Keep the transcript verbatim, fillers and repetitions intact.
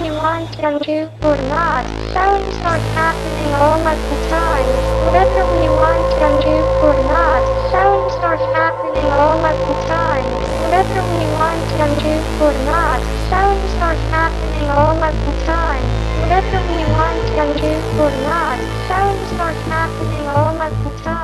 we want them to or not, sounds are happening all of the time. Whether we want them to or not, sounds are happening all of the time. Whether we want them to or not, sounds are happening all of the time. Whether we want them to or not, sounds are happening all of the time.